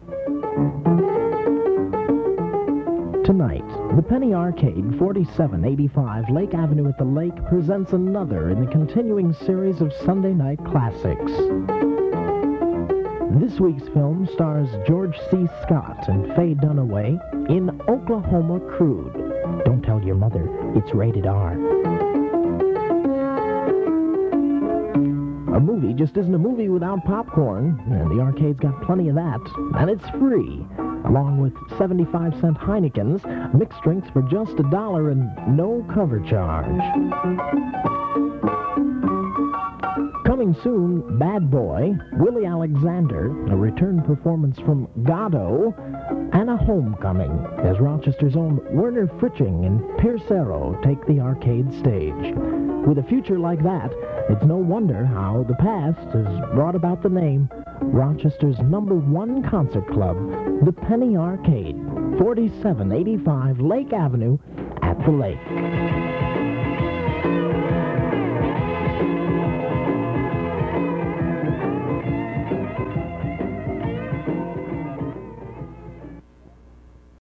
Tonight, the Penny Arcade, 4785 Lake Avenue at the Lake, presents another in the continuing series of Sunday night classics. This week's film stars George C. Scott and Faye Dunaway in Oklahoma Crude. Don't tell your mother, it's rated R. A movie just isn't a movie without popcorn, and the arcade's got plenty of that, and it's free, along with 75-cent Heinekens, mixed drinks for just $1 and no cover charge. Coming soon, Bad Boy, Willie Alexander, a return performance from Godot, and a homecoming as Rochester's own Werner Fritching and Pierce Arrow take the arcade stage. With a future like that, it's no wonder how the past has brought about the name Rochester's #1 concert club, the Penny Arcade, 4785 Lake Avenue at the Lake.